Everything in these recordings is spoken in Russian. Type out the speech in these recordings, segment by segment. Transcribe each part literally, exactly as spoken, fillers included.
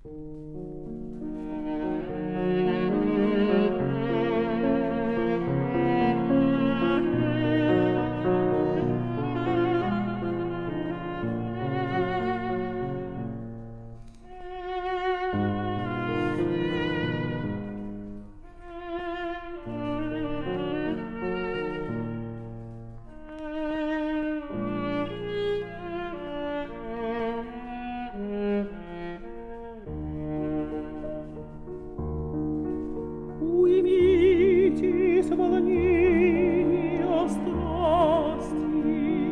Уймитесь, волнения страсти,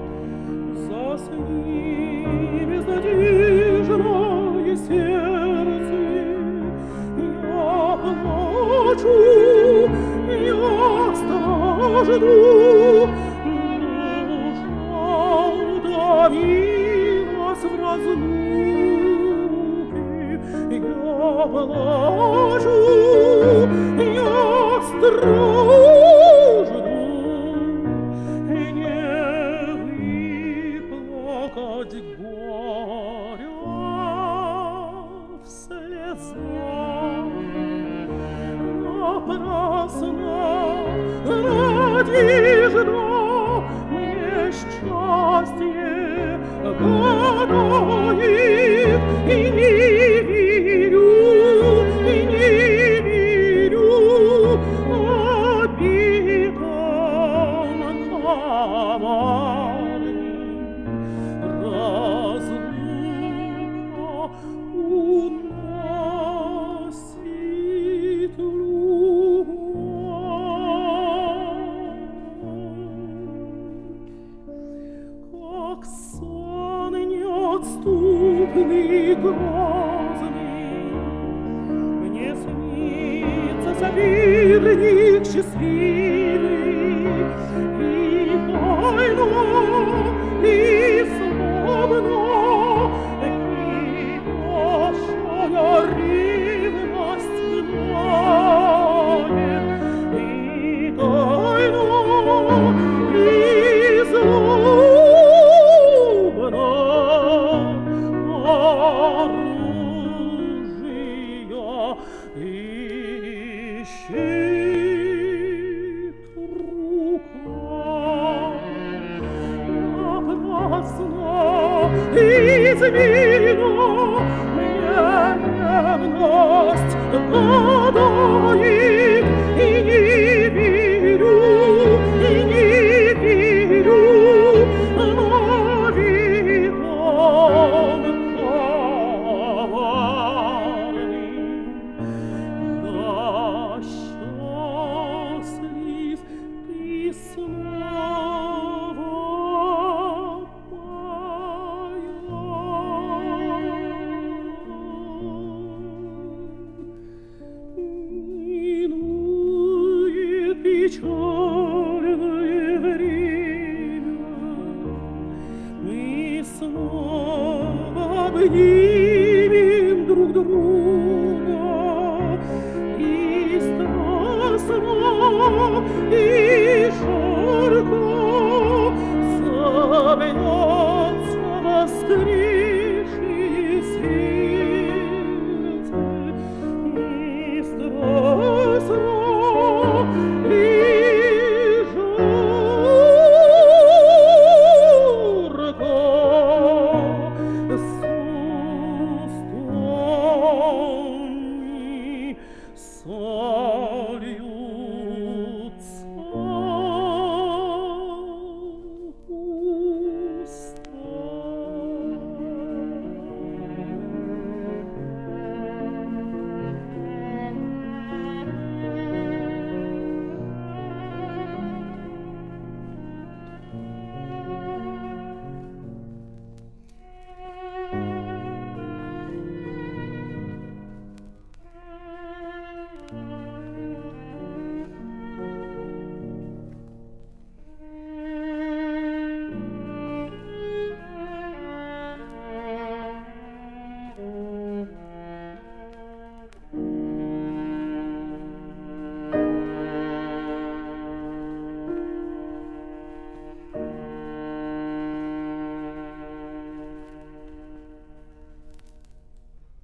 засни безнадежное сердце. Я плачу, я стражду, душа удавилась в разлуке. Я плачу, я стражду, и не выплакать горя в слезах. Напрасно надежда несчастье гадает, и не верю, и не верю обидам коварным. Разлука уносит как сон неотступный, грозный. Мне снится соперник счастливый, и тайно, и славно, кипящая ревность гнает, и тайно, и злобно оружия ищет рука. Напрасно измена мне ревность